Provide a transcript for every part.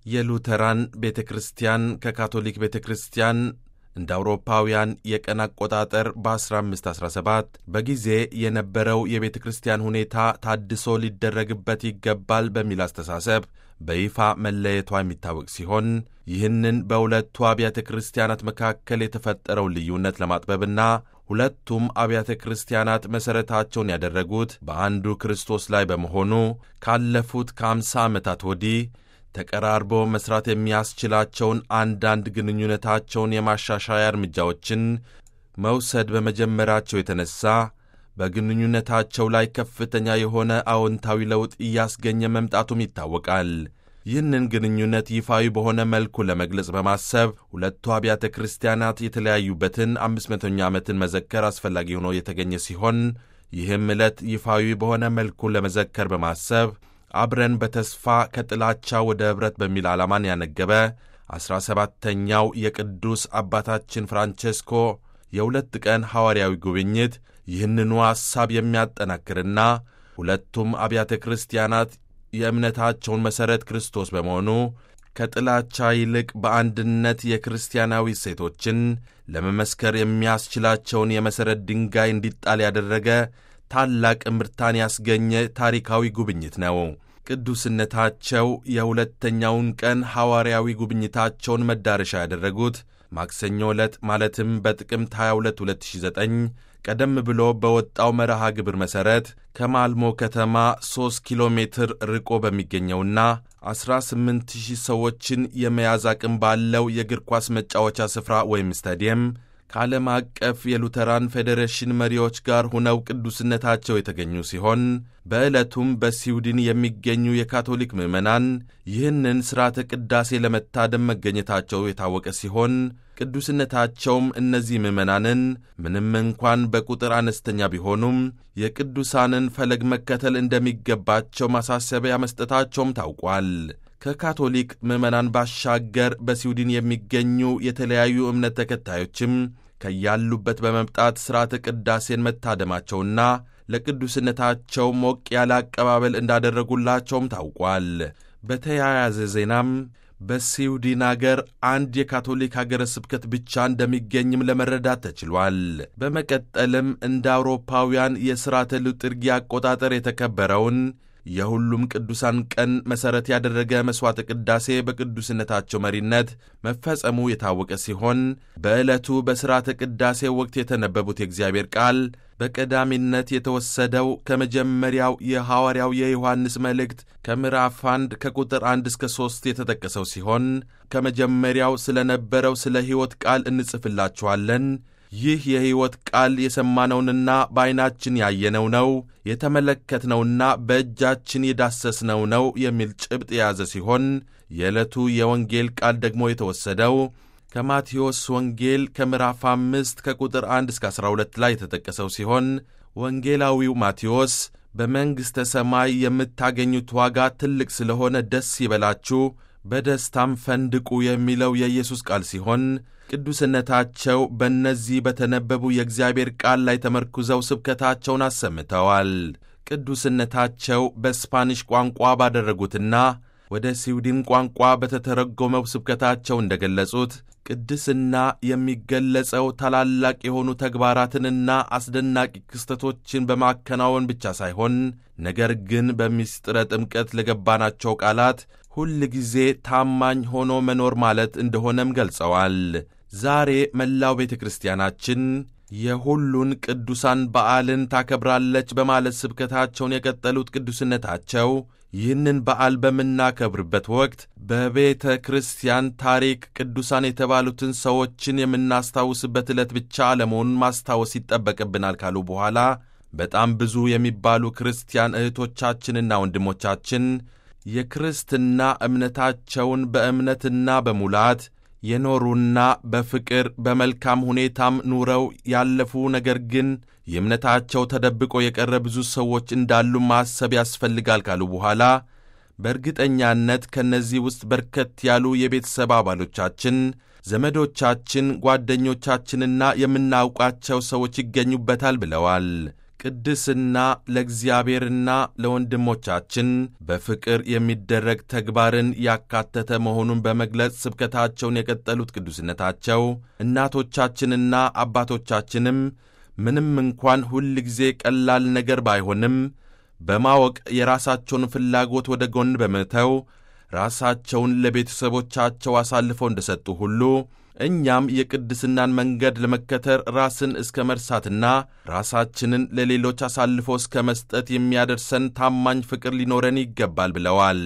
የሉተራን ቤተክርስቲያን ከካቶሊክ ቤተክርስቲያን እንደ አውሮፓውያን የቀን አቆጣጠር በ1517 በጊዜ የነበረው የቤተክርስቲያን ሁኔታ ታድሶ ሊደረግበት ይገባል በሚል አስተሳሰብ በይፋ መለየቷ የሚታወቅ ሲሆን ይህንን በሁለቱ አብያተ ክርስቲያናት መካከል የተፈጠረውን ልዩነት ለማጥበብና ሁለቱም አብያተ ክርስቲያናት መሠረታቸውን ያደረጉት በአንዱ ክርስቶስ ላይ በመሆኑ ካለፉት ከ50 ዓመታት ወዲህ ተቀራርቦ መሥራት የሚያስችላቸውን አንዳንድ ግንኙነታቸውን የማሻሻያ እርምጃዎችን መውሰድ በመጀመራቸው የተነሣ በግንኙነታቸው ላይ ከፍተኛ የሆነ አዎንታዊ ለውጥ እያስገኘ መምጣቱም ይታወቃል። ይህንን ግንኙነት ይፋዊ በሆነ መልኩ ለመግለጽ በማሰብ ሁለቱ አብያተ ክርስቲያናት የተለያዩበትን 500ኛ ዓመትን መዘከር አስፈላጊ ሆኖ የተገኘ ሲሆን ይህም ዕለት ይፋዊ በሆነ መልኩ ለመዘከር በማሰብ አብረን በተስፋ ከጥላቻ ወደ ኅብረት በሚል ዓላማን ያነገበ 17ኛው የቅዱስ አባታችን ፍራንቼስኮ የሁለት ቀን ሐዋርያዊ ጉብኝት ይህንኑ ሐሳብ የሚያጠናክርና ሁለቱም አብያተ ክርስቲያናት የእምነታቸውን መሠረት ክርስቶስ በመሆኑ ከጥላቻ ይልቅ በአንድነት የክርስቲያናዊ እሴቶችን ለመመስከር የሚያስችላቸውን የመሠረት ድንጋይ እንዲጣል ያደረገ ታላቅ እምርታን ያስገኘ ታሪካዊ ጉብኝት ነው። ቅዱስነታቸው የሁለተኛውን ቀን ሐዋርያዊ ጉብኝታቸውን መዳረሻ ያደረጉት ማክሰኞ ዕለት ማለትም በጥቅምት 22 2009 ቀደም ብሎ በወጣው መርሃ ግብር መሠረት ከማልሞ ከተማ 3 ኪሎ ሜትር ርቆ በሚገኘውና 18,000 ሰዎችን የመያዝ አቅም ባለው የእግር ኳስ መጫወቻ ስፍራ ወይም ስታዲየም ከዓለም አቀፍ የሉተራን ፌዴሬሽን መሪዎች ጋር ሆነው ቅዱስነታቸው የተገኙ ሲሆን በዕለቱም በስዊድን የሚገኙ የካቶሊክ ምዕመናን ይህንን ሥርዓተ ቅዳሴ ለመታደም መገኘታቸው የታወቀ ሲሆን ቅዱስነታቸውም እነዚህ ምዕመናንን ምንም እንኳን በቁጥር አነስተኛ ቢሆኑም የቅዱሳንን ፈለግ መከተል እንደሚገባቸው ማሳሰቢያ መስጠታቸውም ታውቋል። ከካቶሊክ ምዕመናን ባሻገር በስዊድን የሚገኙ የተለያዩ እምነት ተከታዮችም ከያሉበት በመምጣት ሥርዓተ ቅዳሴን መታደማቸውና ለቅዱስነታቸው ሞቅ ያለ አቀባበል እንዳደረጉላቸውም ታውቋል። በተያያዘ ዜናም በስዊድን አገር አንድ የካቶሊክ ሀገረ ስብከት ብቻ እንደሚገኝም ለመረዳት ተችሏል። በመቀጠልም እንደ አውሮፓውያን የሥርዓተ ልጥርጊ አቆጣጠር የተከበረውን የሁሉም ቅዱሳን ቀን መሠረት ያደረገ መሥዋዕተ ቅዳሴ በቅዱስነታቸው መሪነት መፈጸሙ የታወቀ ሲሆን በዕለቱ በሥርዓተ ቅዳሴ ወቅት የተነበቡት የእግዚአብሔር ቃል በቀዳሚነት የተወሰደው ከመጀመሪያው የሐዋርያው የዮሐንስ መልእክት ከምዕራፍ 1 ከቁጥር 1 እስከ 3 የተጠቀሰው ሲሆን ከመጀመሪያው ስለ ነበረው ስለ ሕይወት ቃል እንጽፍላችኋለን። ይህ የሕይወት ቃል የሰማነውንና በዐይናችን ያየነው ነው፣ የተመለከትነውና በእጃችን የዳሰስነው ነው የሚል ጭብጥ የያዘ ሲሆን የዕለቱ የወንጌል ቃል ደግሞ የተወሰደው ከማቴዎስ ወንጌል ከምዕራፍ 5 ከቁጥር 1 እስከ 12 ላይ የተጠቀሰው ሲሆን ወንጌላዊው ማቴዎስ በመንግሥተ ሰማይ የምታገኙት ዋጋ ትልቅ ስለሆነ ደስ ይበላችሁ፣ በደስታም ፈንድቁ የሚለው የኢየሱስ ቃል ሲሆን ቅዱስነታቸው በእነዚህ በተነበቡ የእግዚአብሔር ቃል ላይ ተመርኩዘው ስብከታቸውን አሰምተዋል። ቅዱስነታቸው በስፓኒሽ ቋንቋ ባደረጉትና ወደ ስዊድን ቋንቋ በተተረጎመው ስብከታቸው እንደገለጹት ቅድስና የሚገለጸው ታላላቅ የሆኑ ተግባራትንና አስደናቂ ክስተቶችን በማከናወን ብቻ ሳይሆን ነገር ግን በምስጢረ ጥምቀት ለገባናቸው ቃላት ሁል ጊዜ ታማኝ ሆኖ መኖር ማለት እንደሆነም ገልጸዋል። ዛሬ መላው ቤተ ክርስቲያናችን የሁሉን ቅዱሳን በዓልን ታከብራለች በማለት ስብከታቸውን የቀጠሉት ቅዱስነታቸው ይህንን በዓል በምናከብርበት ወቅት በቤተ ክርስቲያን ታሪክ ቅዱሳን የተባሉትን ሰዎችን የምናስታውስበት ዕለት ብቻ አለመሆኑን ማስታወስ ይጠበቅብናል ካሉ በኋላ በጣም ብዙ የሚባሉ ክርስቲያን እህቶቻችንና ወንድሞቻችን የክርስትና እምነታቸውን በእምነትና በሙላት የኖሩና በፍቅር በመልካም ሁኔታም ኑረው ያለፉ ነገር ግን የእምነታቸው ተደብቆ የቀረ ብዙ ሰዎች እንዳሉ ማሰብ ያስፈልጋል ካሉ በኋላ በእርግጠኛነት ከነዚህ ውስጥ በርከት ያሉ የቤተሰብ አባሎቻችን፣ ዘመዶቻችን፣ ጓደኞቻችንና የምናውቃቸው ሰዎች ይገኙበታል ብለዋል። ቅድስና ለእግዚአብሔርና ለወንድሞቻችን በፍቅር የሚደረግ ተግባርን ያካተተ መሆኑን በመግለጽ ስብከታቸውን የቀጠሉት ቅዱስነታቸው እናቶቻችንና አባቶቻችንም ምንም እንኳን ሁል ጊዜ ቀላል ነገር ባይሆንም በማወቅ የራሳቸውን ፍላጎት ወደ ጎን በመተው ራሳቸውን ለቤተሰቦቻቸው አሳልፈው እንደሰጡ ሁሉ እኛም የቅድስናን መንገድ ለመከተል ራስን እስከ መርሳትና ራሳችንን ለሌሎች አሳልፎ እስከ መስጠት የሚያደርሰን ታማኝ ፍቅር ሊኖረን ይገባል ብለዋል።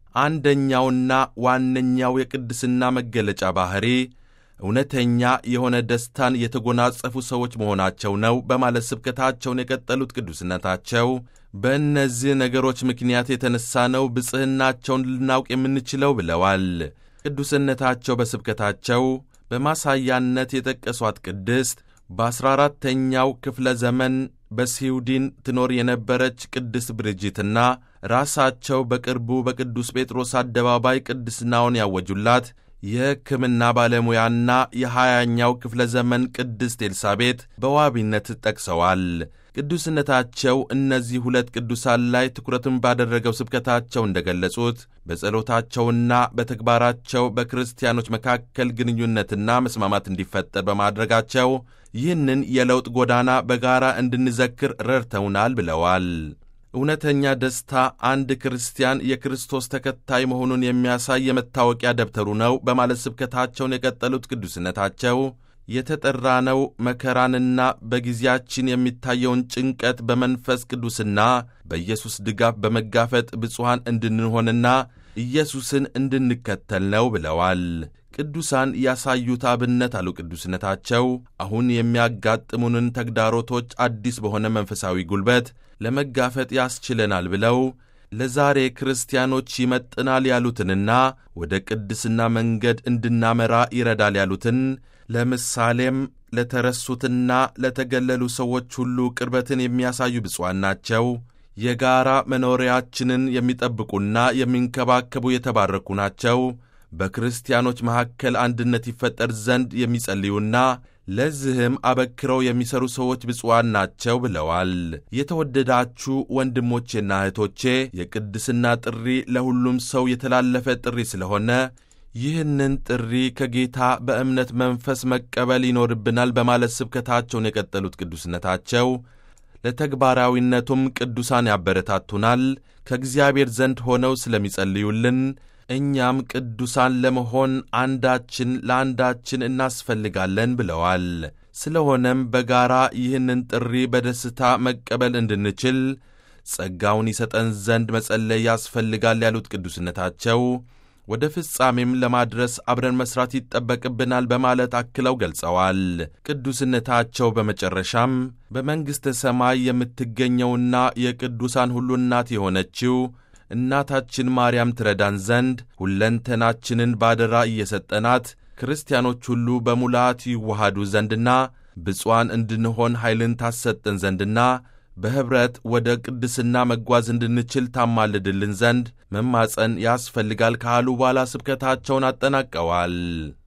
አንደኛውና ዋነኛው የቅድስና መገለጫ ባህሪ እውነተኛ የሆነ ደስታን የተጎናጸፉ ሰዎች መሆናቸው ነው በማለት ስብከታቸውን የቀጠሉት ቅዱስነታቸው በእነዚህ ነገሮች ምክንያት የተነሳ ነው ብጽሕናቸውን ልናውቅ የምንችለው ብለዋል። ቅዱስነታቸው በስብከታቸው በማሳያነት የጠቀሷት ቅድስት በ14ተኛው ክፍለ ዘመን በስዊድን ትኖር የነበረች ቅድስት ብርጅትና ራሳቸው በቅርቡ በቅዱስ ጴጥሮስ አደባባይ ቅድስናውን ያወጁላት የሕክምና ባለሙያና የ20ኛው ክፍለ ዘመን ቅድስት ኤልሳቤጥ በዋቢነት ጠቅሰዋል። ቅዱስነታቸው እነዚህ ሁለት ቅዱሳን ላይ ትኩረትን ባደረገው ስብከታቸው እንደገለጹት በጸሎታቸውና በተግባራቸው በክርስቲያኖች መካከል ግንኙነትና መስማማት እንዲፈጠር በማድረጋቸው ይህንን የለውጥ ጎዳና በጋራ እንድንዘክር ረድተውናል ብለዋል። እውነተኛ ደስታ አንድ ክርስቲያን የክርስቶስ ተከታይ መሆኑን የሚያሳይ የመታወቂያ ደብተሩ ነው በማለት ስብከታቸውን የቀጠሉት ቅዱስነታቸው የተጠራነው መከራንና በጊዜያችን የሚታየውን ጭንቀት በመንፈስ ቅዱስና በኢየሱስ ድጋፍ በመጋፈጥ ብፁዓን እንድንሆንና ኢየሱስን እንድንከተል ነው ብለዋል። ቅዱሳን ያሳዩት አብነት አሉ ቅዱስነታቸው አሁን የሚያጋጥሙንን ተግዳሮቶች አዲስ በሆነ መንፈሳዊ ጉልበት ለመጋፈጥ ያስችለናል ብለው ለዛሬ ክርስቲያኖች ይመጥናል ያሉትንና ወደ ቅድስና መንገድ እንድናመራ ይረዳል ያሉትን ለምሳሌም ለተረሱትና ለተገለሉ ሰዎች ሁሉ ቅርበትን የሚያሳዩ ብፁዓን ናቸው። የጋራ መኖሪያችንን የሚጠብቁና የሚንከባከቡ የተባረኩ ናቸው። በክርስቲያኖች መካከል አንድነት ይፈጠር ዘንድ የሚጸልዩና ለዚህም አበክረው የሚሰሩ ሰዎች ብፁዓን ናቸው ብለዋል። የተወደዳችሁ ወንድሞቼና እህቶቼ የቅድስና ጥሪ ለሁሉም ሰው የተላለፈ ጥሪ ስለሆነ ይህንን ጥሪ ከጌታ በእምነት መንፈስ መቀበል ይኖርብናል በማለት ስብከታቸውን የቀጠሉት ቅዱስነታቸው ለተግባራዊነቱም ቅዱሳን ያበረታቱናል። ከእግዚአብሔር ዘንድ ሆነው ስለሚጸልዩልን እኛም ቅዱሳን ለመሆን አንዳችን ለአንዳችን እናስፈልጋለን ብለዋል። ስለሆነም በጋራ ይህንን ጥሪ በደስታ መቀበል እንድንችል ጸጋውን ይሰጠን ዘንድ መጸለይ ያስፈልጋል ያሉት ቅዱስነታቸው ወደ ፍጻሜም ለማድረስ አብረን መስራት ይጠበቅብናል በማለት አክለው ገልጸዋል። ቅዱስነታቸው በመጨረሻም በመንግሥተ ሰማይ የምትገኘውና የቅዱሳን ሁሉ እናት የሆነችው እናታችን ማርያም ትረዳን ዘንድ ሁለንተናችንን ባደራ እየሰጠናት ክርስቲያኖች ሁሉ በሙላት ይዋሃዱ ዘንድና ብፁዓን እንድንሆን ኃይልን ታሰጠን ዘንድና በኅብረት ወደ ቅድስና መጓዝ እንድንችል ታማልድልን ዘንድ መማፀን ያስፈልጋል ካሉ በኋላ ስብከታቸውን አጠናቀዋል።